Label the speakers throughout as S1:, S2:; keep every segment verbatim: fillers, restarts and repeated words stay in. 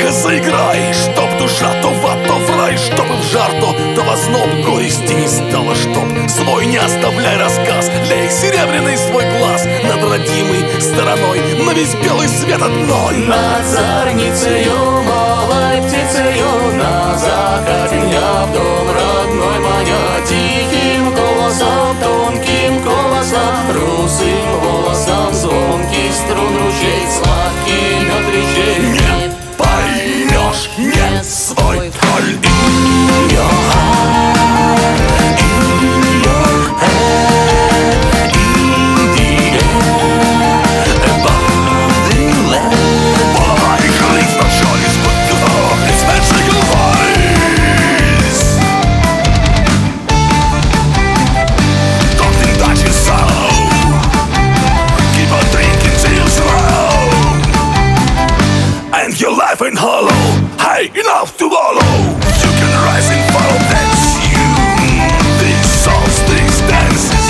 S1: Тихонько заиграй, чтоб душа то в ад, то в рай, чтобы в жар, то, то в озноб горести не стало, чтоб свой не оставляй рассказ. Лей серебряный свой глаз над родимой стороной, на весь белый свет одной.
S2: Над зорницею, малой птицею, на закате дня в дом родной маня. Тихим голосом, тонким голосом, русым волосом, звонкий струн ручей, сладкий мед речей.
S1: Не поймешь, не свой коль. Your life ain't hollow, high enough to wallow. You can rise and follow, that's you. These songs, these dances,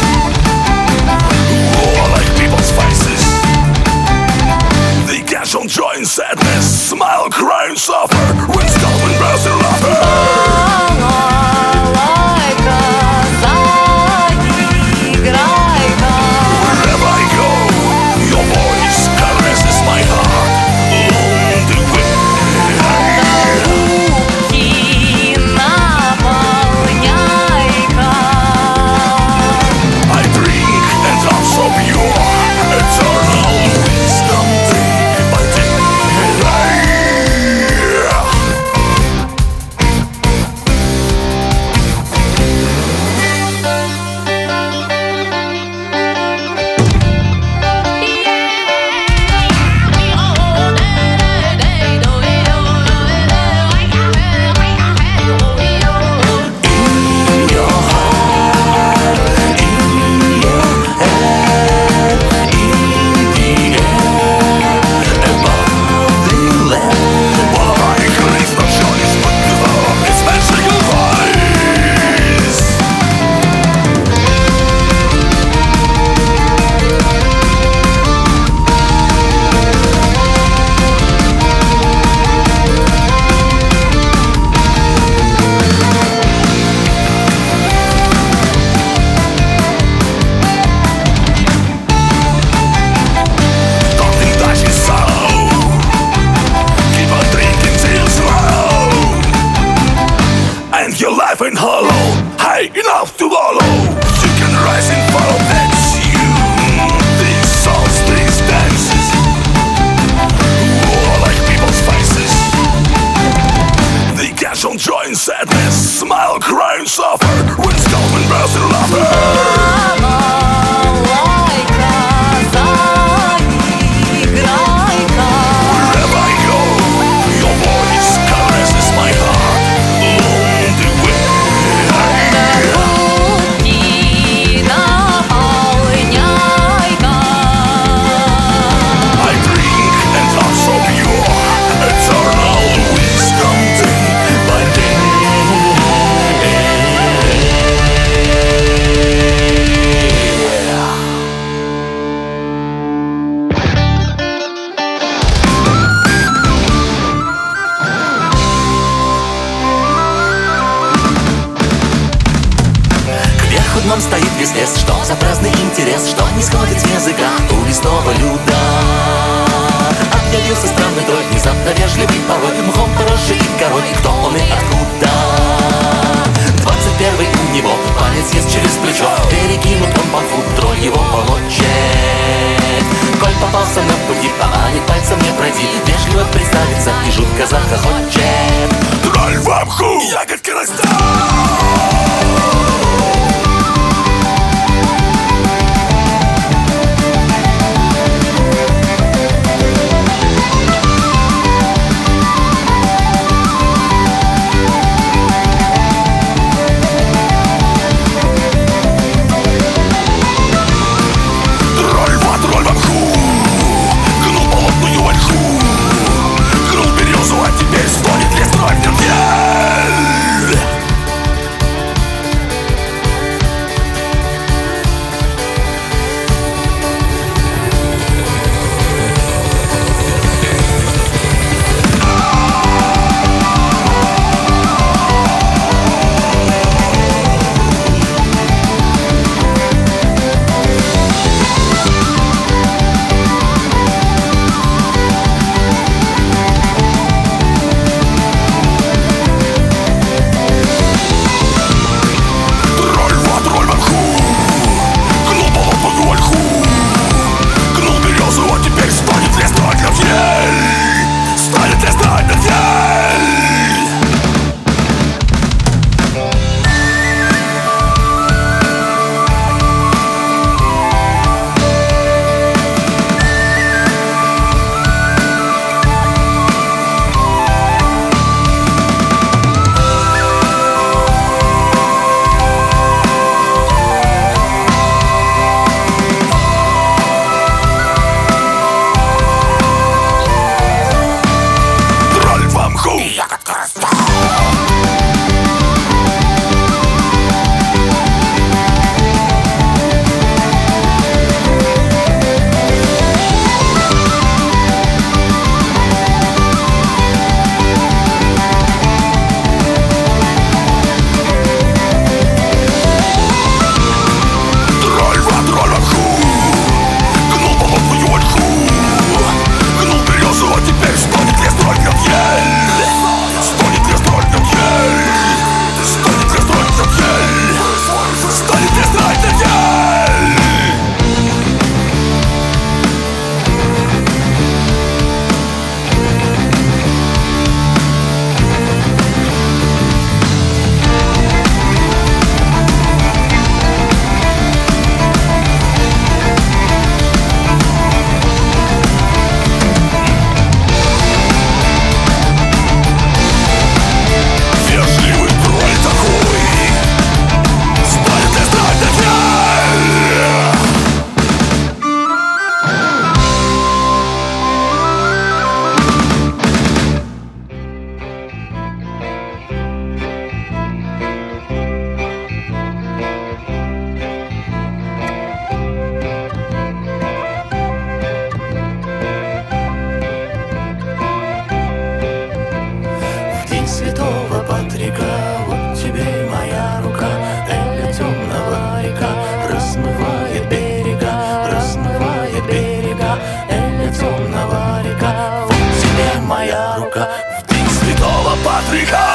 S1: all like people's faces. They catch on joy and sadness, smile, cry and suffer, when skull and brows their laughter. Wherever I go, your voice caresses my heart. Your life ain't hollow, high enough to wallow. You can rise and follow, that's you. These songs, these dances, all like people's faces. They catch on joy and sadness, smile, cry and suffer, when skull and brows their laughter.
S2: Нам стоит весь лес, что за праздный интерес, что не сходит с языка у лесного люда. Объявился странный трой, внезапно вежливый порой, мхом поросший корой, кто он и откуда. Двадцать первый у него, палец есть через плечо, перекинут он по фут, тролль его помочет. Коль попался на пути, поманит пальцем не пройди, вежливо представится и жутко захохочет.
S1: Тролль в мху, ягодка растет. Гнул березу, а теперь стонет лес, кровь в нем. Слава Патрика!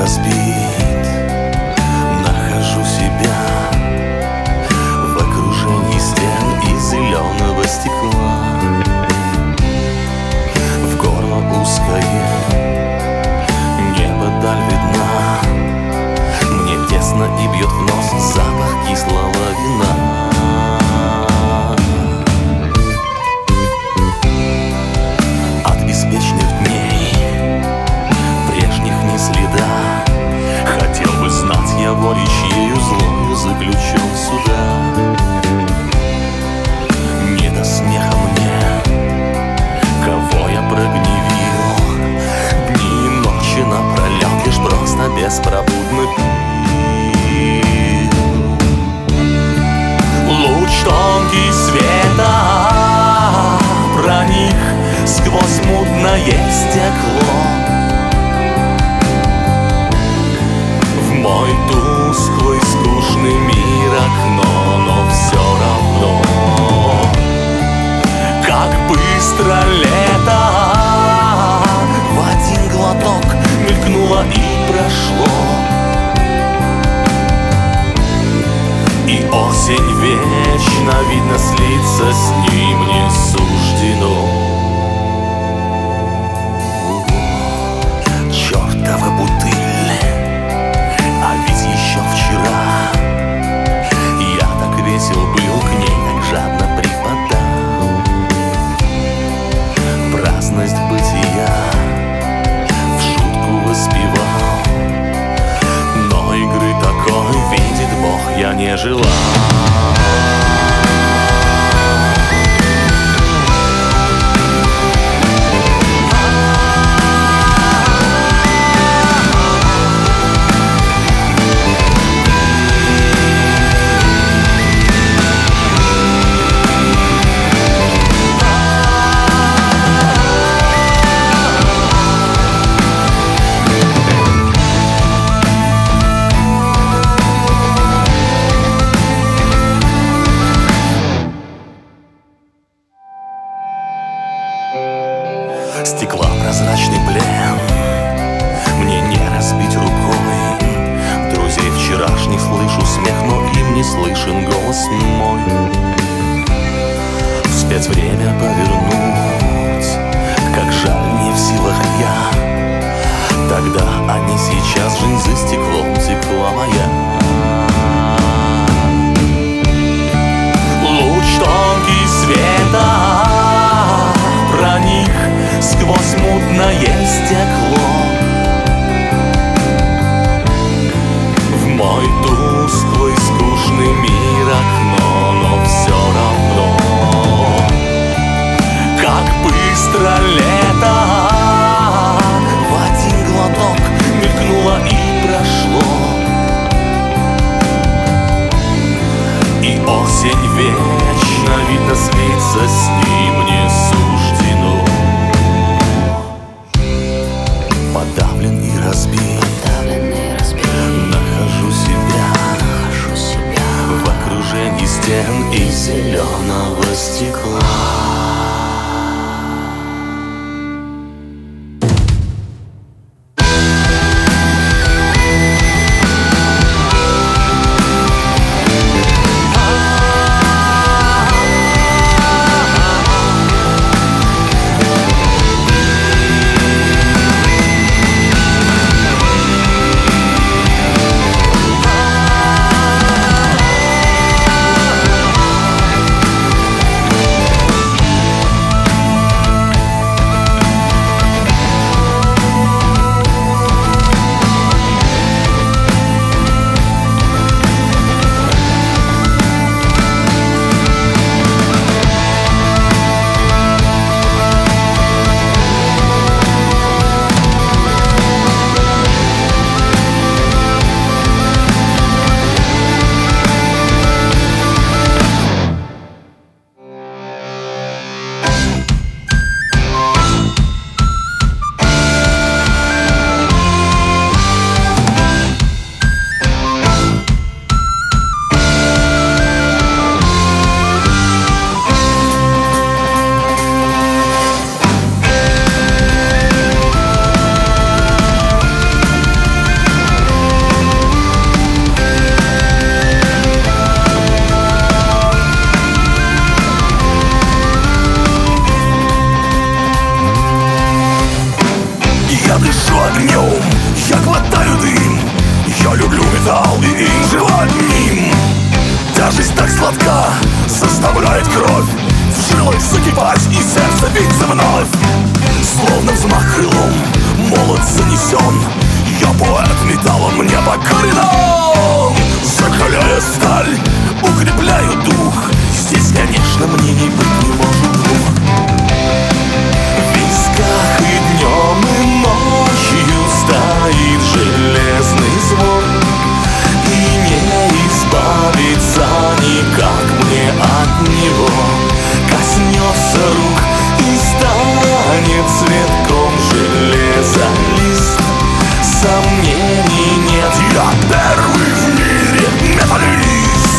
S1: разбит, нахожу себя в окружении стен из зеленого стекла. В горло узкое, небо даль видна, мне тесно и бьет в нос запах кислого вина. От беспечных дней прежних ни следа, хотел бы знать я волей, чьею злою заключен сюда. Не до смеха мне, кого я прогневил, дни и ночи напролет лишь просто беспробудно пил. Луч тонкий света проник сквозь мутное стекло в мой тусклый, скучный мир окно, но все равно, как быстро лето в один глоток мелькнуло и прошло. И осень вечно, видно, слиться с ним не суждено. Чёртова бутыль, а ведь еще вчера я так весел был, к ней так жадно припадал. Праздность бытия в шутку воспевал, но игры такой, видит Бог, я не желал. Стекла прозрачный плен мне не разбить рукой. Друзей вчерашних слышу смех, но им не слышен голос мой. Вспять время повернуть, как жаль, не в силах я. Тогда, а не сейчас, жизнь за стеклом текла моя. Луч тонкий света проник сквозь мутное стекло в мой тусклый, скучный мир окно, но все равно, как быстро лето в один глоток мелькнуло и прошло. И осень вечно, видно, слиться с ним не суждено. Подавлен и разбит, нахожу себя, нахожу себя в окружении стен из зеленого стекла. Альбом, я глотаю дым. Я люблю металл и им живу одним. Тяжесть так сладка, заставляет кровь в жилах закипать и сердце биться вновь. Словно взмах крылом, молот занесен. Я поэт металлом мне покорен. Закаляя сталь, укрепляю дух. Здесь, конечно, мне не быть не может двух. В висках и днем, и ночью стоит железный звон. И не избавиться никак мне от него. Коснется рук и станет цветком железа лист. Сомнений нет, я первый в мире металлист.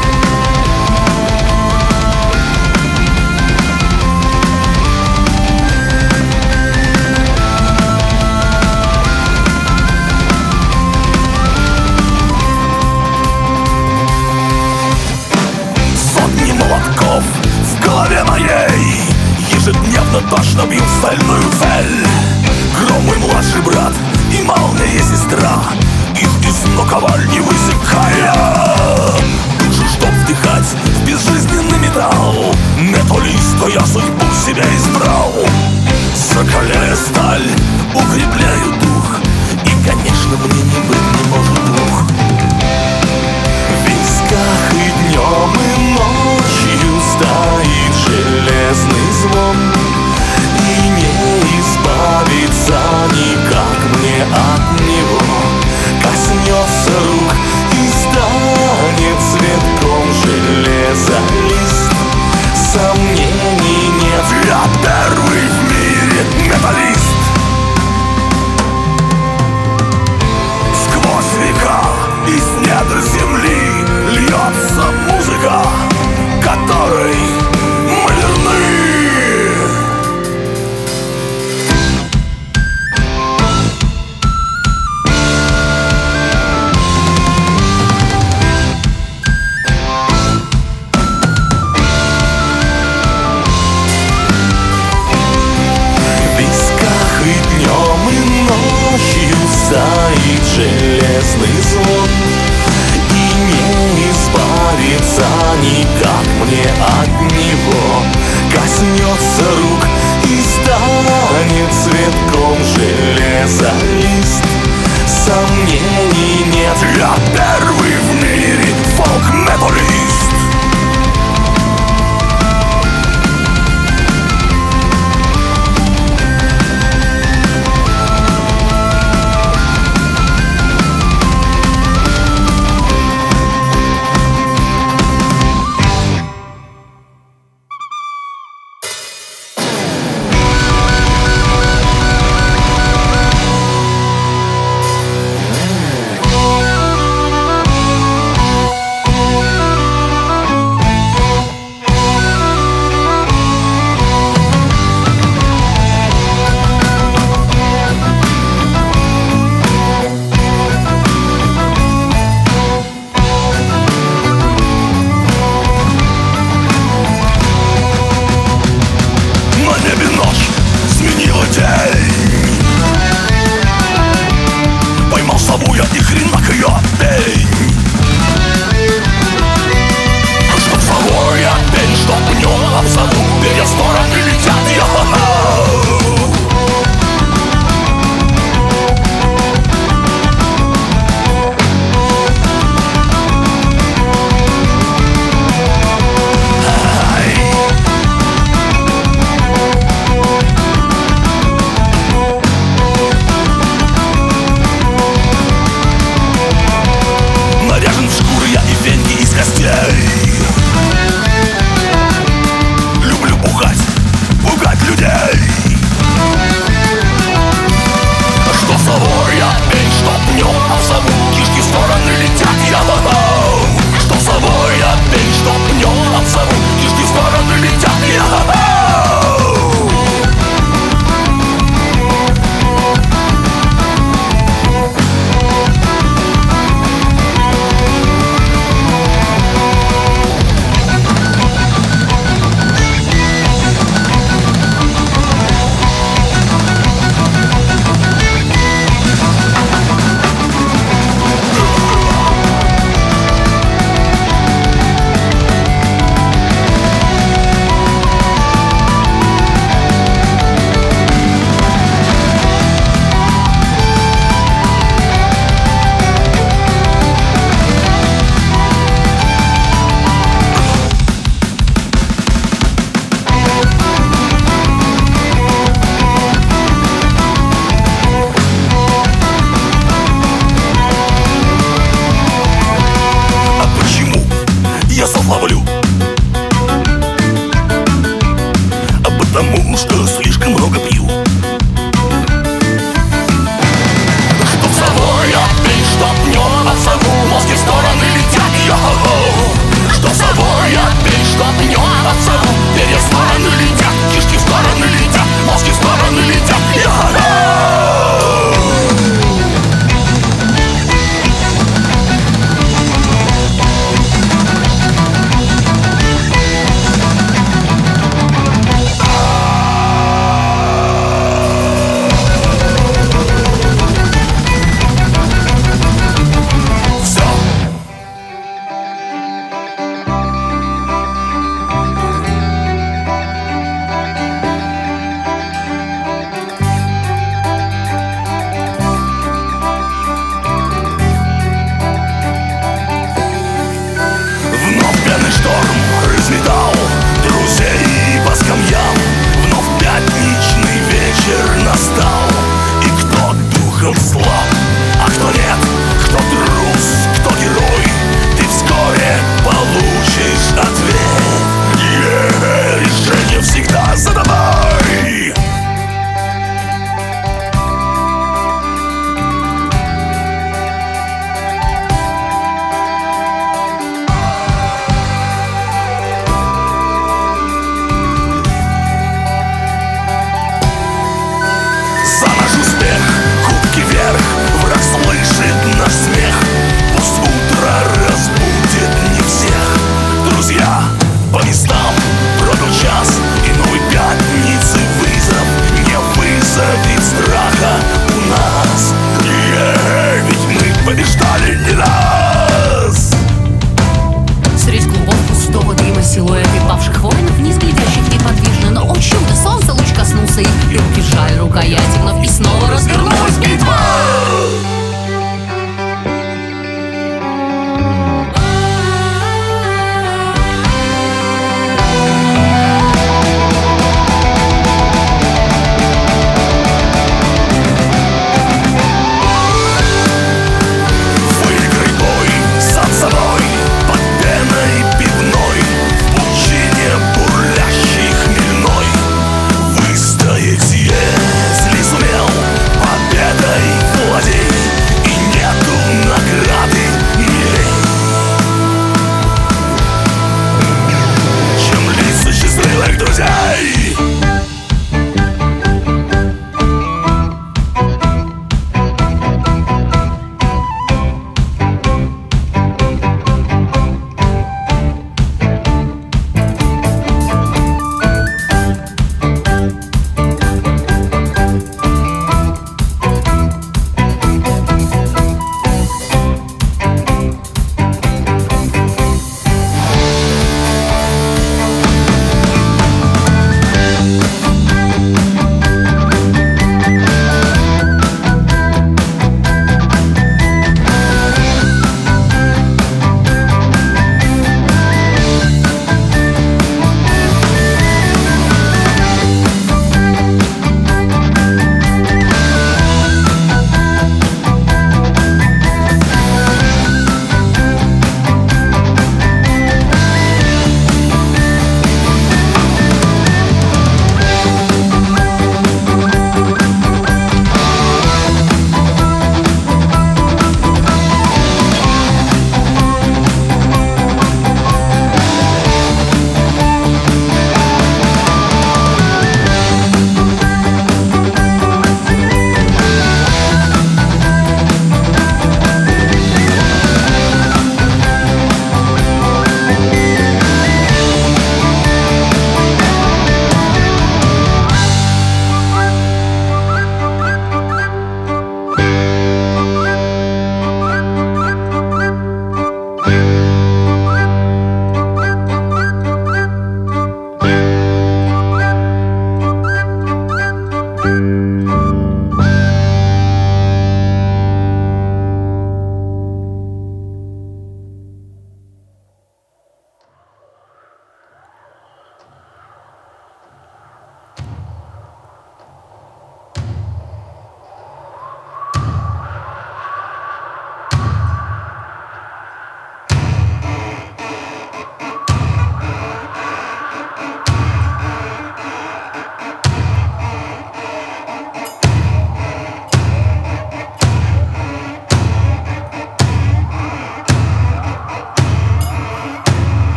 S1: Сотни молотков в голове моей ежедневно точно бьют стальную цель. Гром мой младший брат и молния сестра, их из наковальни высекая. Душу, чтоб вдыхать в безжизненный металл, металлиста я судьбу себя избрал. Закаляя сталь, укрепляю дух. И, конечно, мне не быть не может двух. В висках и днем, и ночью стоит железный звон. И не избавиться никак мне от него. Коснется рук и станет цветком железа лист. Сомнений нет, я первый в мире металлист. Сквозь века из недр земли льется музыка, которой мы верны. Стоит железный звон. И не избавиться никак мне от него. Коснется рук и станет цветком железа лист. Сомнений нет, я первый в мире фолк-металлист.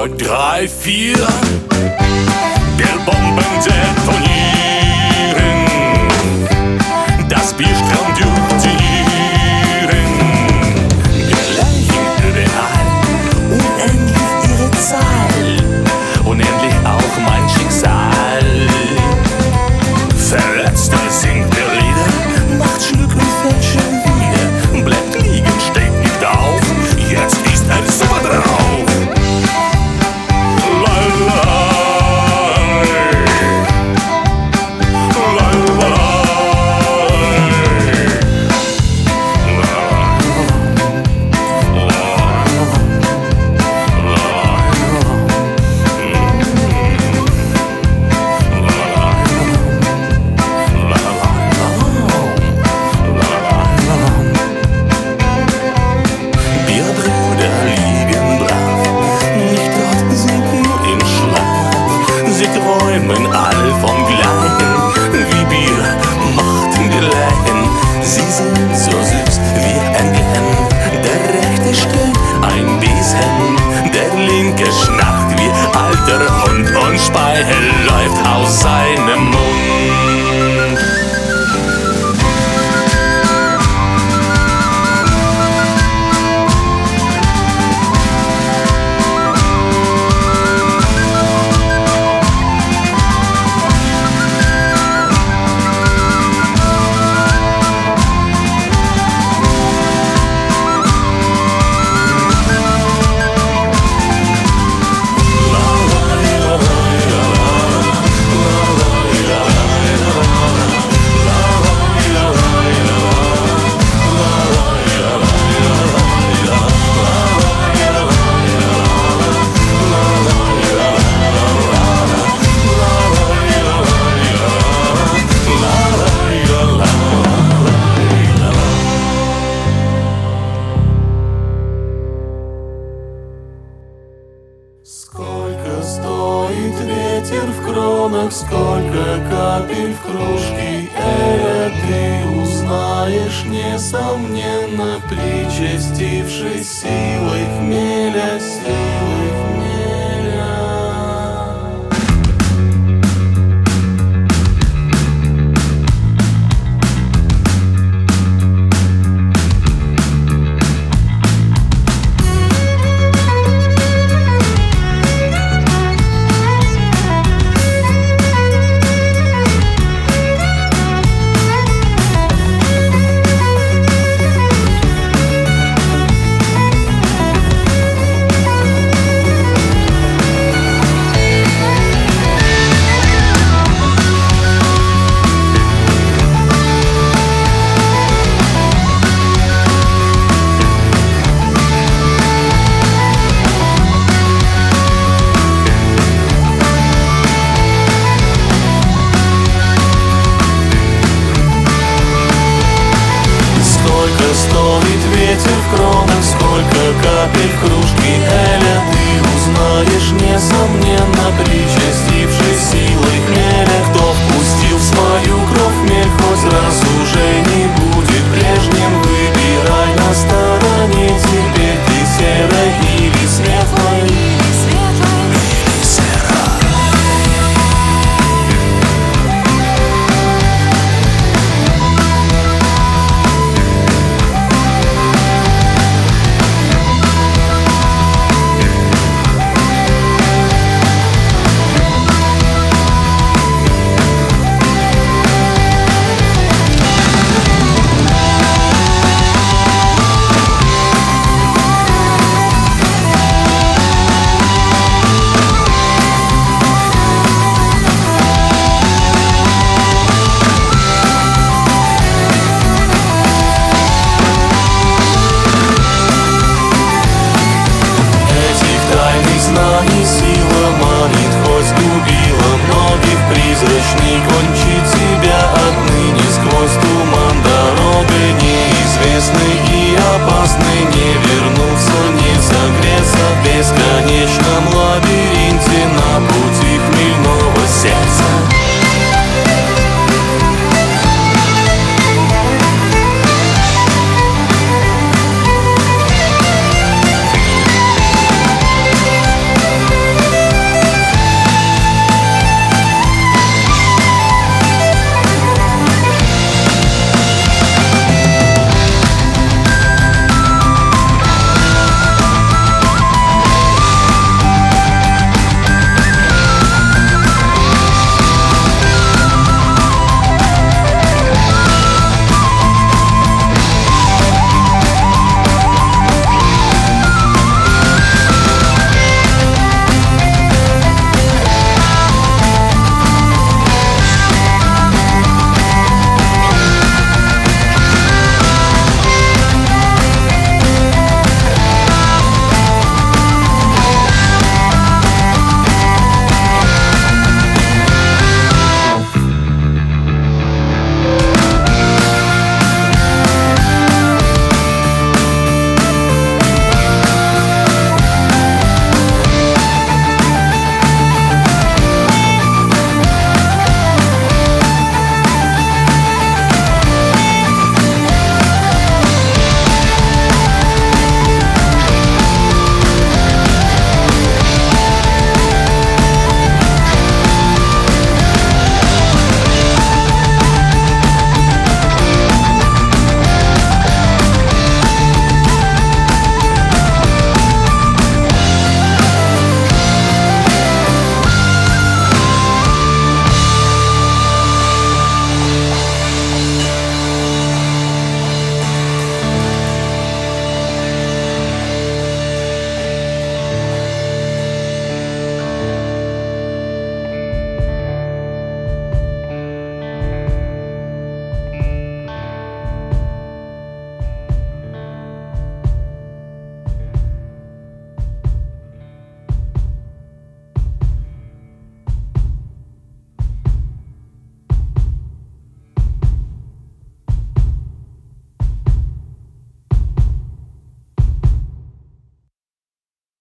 S1: drei, vier. Der Bomben detonieren, das Bierstraum dürtieren. Wir Leichen überall, unendlich ihre Zahl, unendlich auch mein Schicksal. Verletzte singt der Lieder, macht Schluck und fällt schon wieder. Bleibt liegen, steht nicht auf, jetzt ist er super drauf. La la, la la, alle vom Gleichen, wie Bier machten Gleichen. Sie sind so süß wie ein Gehirn. Der rechte stöhnt ein bisschen, der linke schnarcht wie alter Hund und Speichel läuft aus seinem Mund. Сколько стоит ветер в кронах, сколько капель в кружке эля, ты узнаешь, несомненно, причастившись силой хмеля, силой хмеля. Стоит ветер в кронах, сколько капель в кружке эля, ты узнаешь, несомненно, причастившись силой хмеля. Кто впустил в свою кровь хмель, хоть раз уже не будет прежним. Выбирай на стороне, теперь ты серой или светлой, или светлой, или серой. Сила манит, хоть губила многих, призрачный кончится.